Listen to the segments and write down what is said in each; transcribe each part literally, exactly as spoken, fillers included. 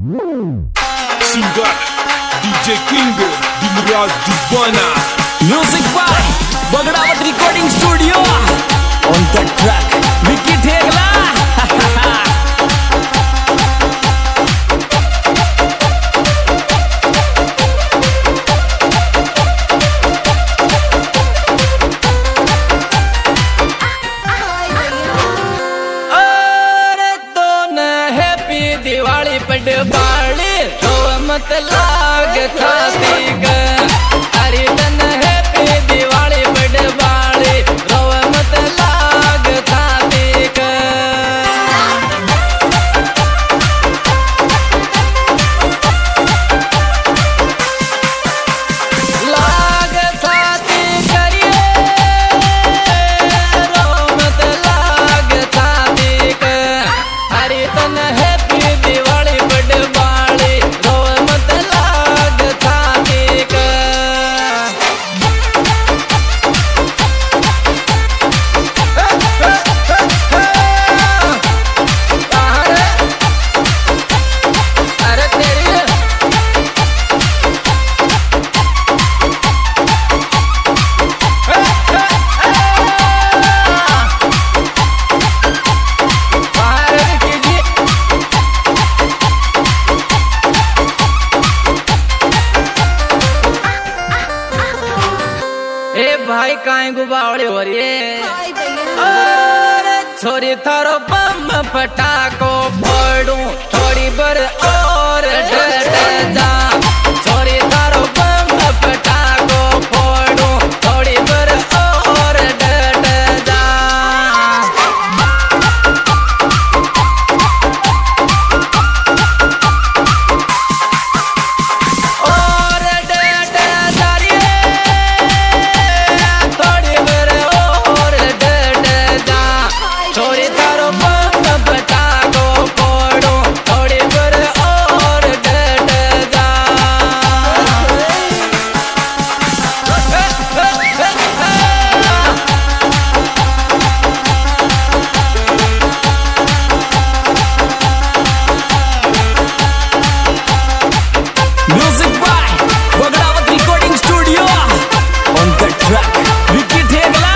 Singer D J King Dilraj Divana. Music by Bagdawat Recording Studio. On the track Vicky Thegla. Diwali पड़ बाड़ी तो मत लाग खाती ग अरे तन हैप्पी दिवाली पड़ बाड़ी तो मत लाग खाती ग लाग खाती करिए रो मत लाग खाती ग अरे तन हैप्पी दिवाली बड़ बाड़ी रो मत लाग खाती ग अरे तेरी ए भाई काहे गुबावड़े हो रे अरे छोरी थारो बम फटाको फोड़ू थोड़ी बर और डट जा छोरी थारो बम फटाको फोड़ू थोड़ी बर और डट जा और डट जा रे थोड़ी बर और डट जा छोरी थारो बम फटाको फोड़ू थोड़ी बर और डट जा Music by Bagdawat Recording Studio. On the track Vicky Thegla.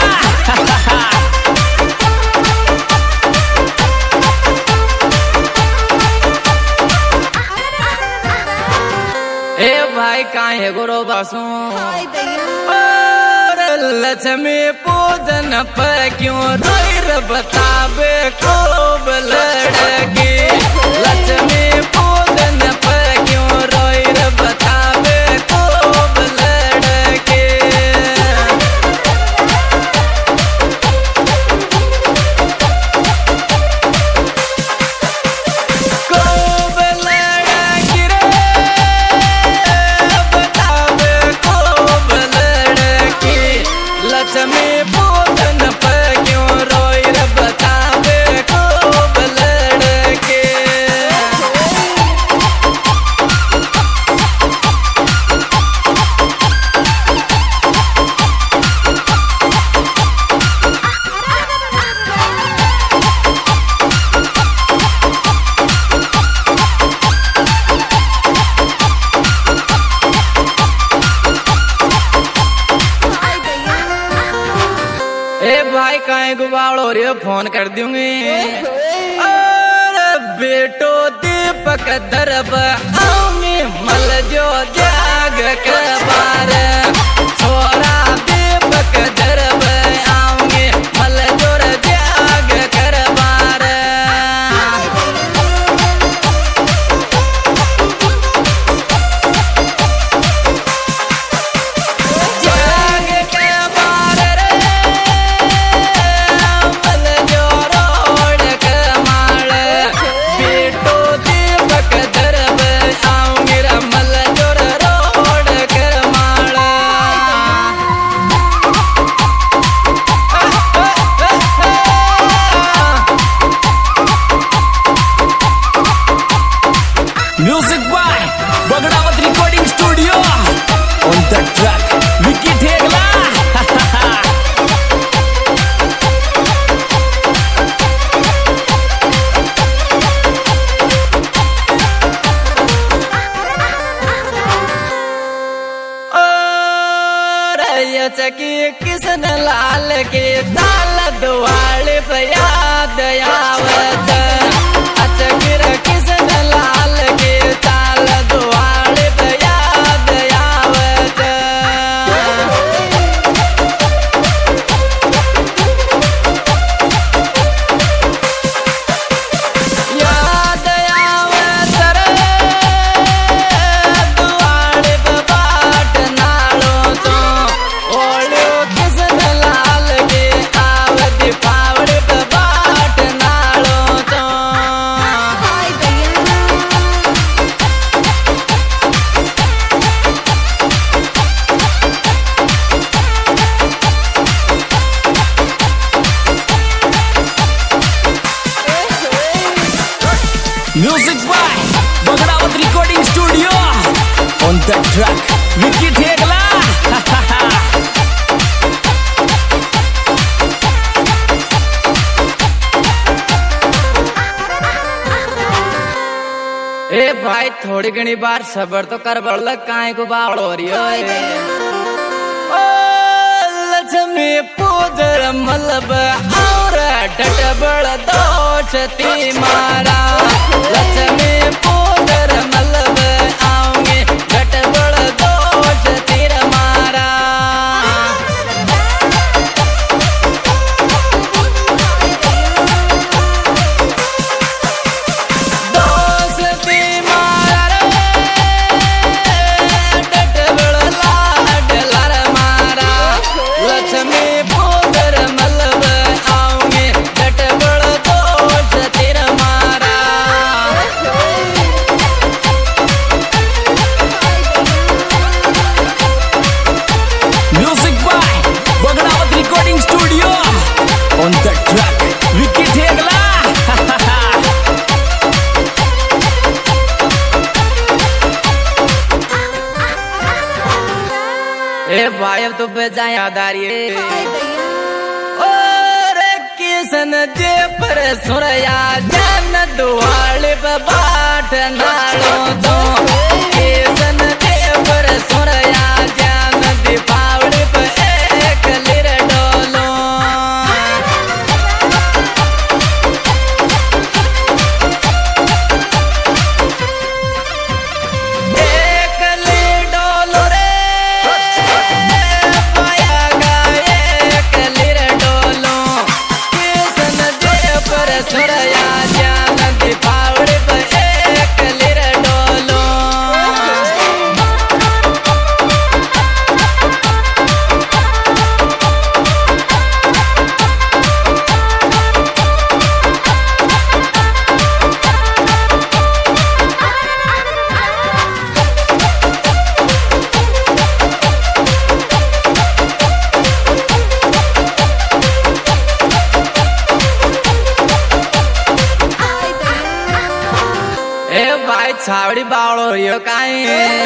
ए भाई काहे गोरो बासू और लक्ष्मी पूजन पर क्यों रोई रे बताबे खूब लड़की लक्ष्मी पूजन पर क्यों रोई रे बताबे खूब लड़की खूब लड़की रे बताबे खूब लड़की लक्ष्मी पूजन पर क्यों रोई रे बताबे खूब लड़की ए भाई काहे गुबाड़ो रे फोन कर दूंगी अरे बेटो दीपक दरब आऊंगी मल जो जाग के बार छोरा दीपक दरब आऊंगी मल जो जाग कर बार जाग के बार रे मल जो रोड के माल बेटो दीपक दरब आऊंगी रे मल जो रोड के माल Music by Bagdawat Recording Studio. On the track Vicky Thegla. चकी किसन लाल के ताल दुआले पे याद आवत अचकिर किसन लाल के ताल दुआले पे याद आवत याद आवत रे दुआले पे बाट नालो तो ओलियो किसन लाल के आवत पावड़े पे बाट नालो तो Music by Bagrawat Recording Studio. On the track, Vicky Thegla. ए भाई थोड़ी घनी बार सबर तो कर बड़ल काहे को बावड़ हो रही है ओ लक्ष्मी पूजर मलब और डट बड़ दोषती मारा लक्ष्मी पूजर मलब आऊंगे डट बड़ दोष तीर मारा दोस्ती मारा रे डट बड़ लाड लर मारा लक्ष्मी पूजर मलब आऊंगे डट बड़ दोष तीर मारा Music by Bagrawat Recording Studio. On the track, Vicky Thegla. ए भाई अब तो बेजा याद आ रही है और किसन जे पर सुरया जन दुआले पे बाट नालो तो किसन जे पर सुरया जन दीपावली पे एक लिर डोलो एक लिर डोलो रे पाया गाए एक लिर डोलो किसन जे पर सुरया जन दीपावली पे एक लिर डोलो ए भाई छावड़ी बावड़ो यो काई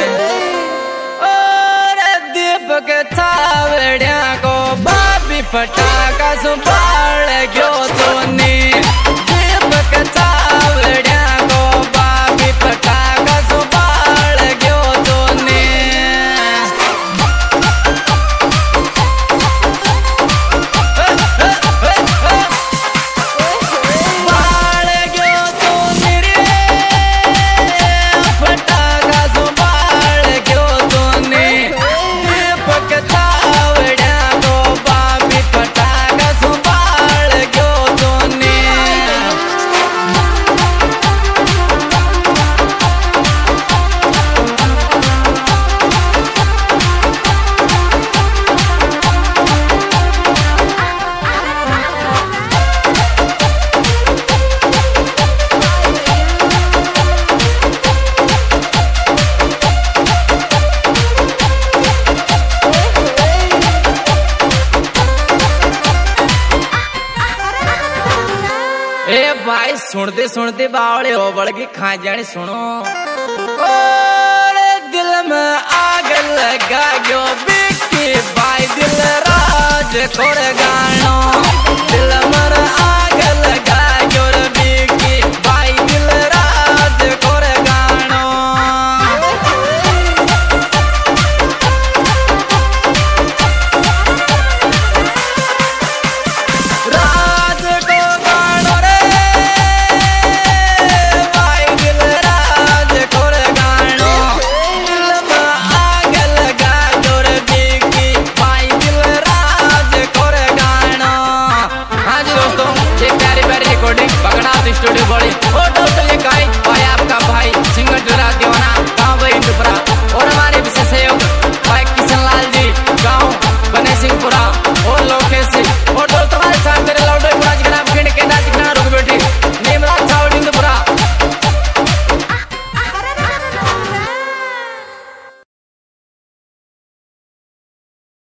और दीपक छावड़िया को बाबी फटाका सुबाल गयो तोनी दीपक छावड़िया को बाबी फटाका सुबाल गयो तोनी बाल गयो तोनी रे फटाका सुबाल गयो तोनी दीपक छावड़िया को बाबी फटाका सुबाल गयो तोनी ए भाई सुनते सुनते बावड़े हो बड़की खा जाने सुनो और दिल में आग लगा गयो बिकी भाई दिल राज खोर गानो दिल में आग लगा गयो बिकी भाई दिल राज खोर गानो स्टूडियो बड़ी